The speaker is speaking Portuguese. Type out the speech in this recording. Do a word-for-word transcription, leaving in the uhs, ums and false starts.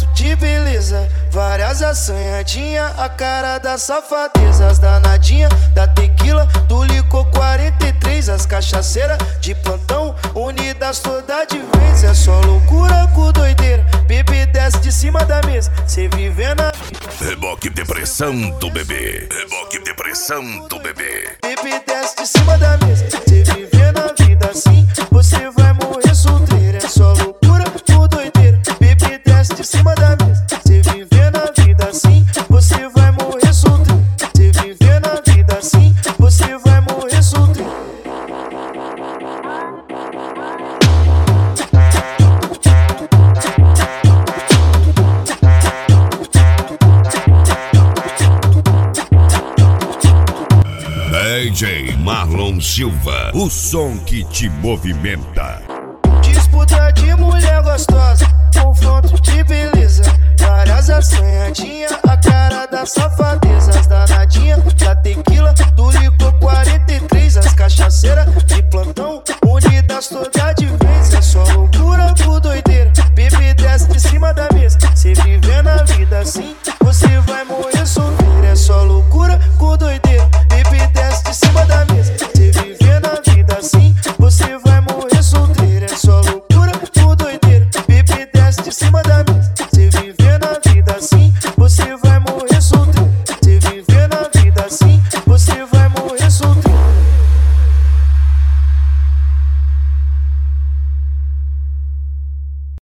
foto de beleza, várias assanhadinha, a cara da safadeza. As danadinha da tequila, do licor quarenta e três. As cachaceiras de plantão, unidas toda de vez. É só loucura com doideira, bebê desce de cima da mesa. Cê vivendo a Reboque depressão do bebê. Reboque depressão do bebê. Bebê desce de cima da mesa. Cê vivendo a vida assim, você vai morrer solteiro. É só loucura com doideira, bebê desce de cima da mesa. Cê vivendo a vida assim, você vai morrer solteiro. Cê vivendo a vida assim, você vai morrer solteiro. D J Marlon Silva, o som que te movimenta. Disputa de mulher gostosa, confronto de beleza, várias assanhadinha, a cara da safadeza. As danadinha da tequila, do licor quarenta e três. As cachaceiras de plantão, unidas todas